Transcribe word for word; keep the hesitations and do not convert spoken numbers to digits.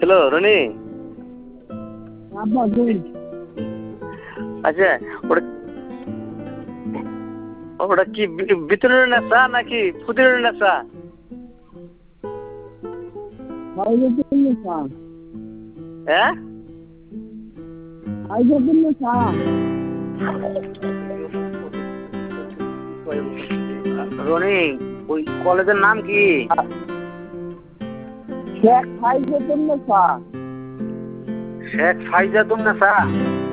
Hello Roni. আচ্ছা ওটা ওটা কি ভিতরের নেশা নাকি ফুটির নেশা? হ্যাঁ রনি ওই কলেজের নাম কি? শেখ ফাইজুদ্দিন নেশা। শেখ ফাইজাতুন নেশা।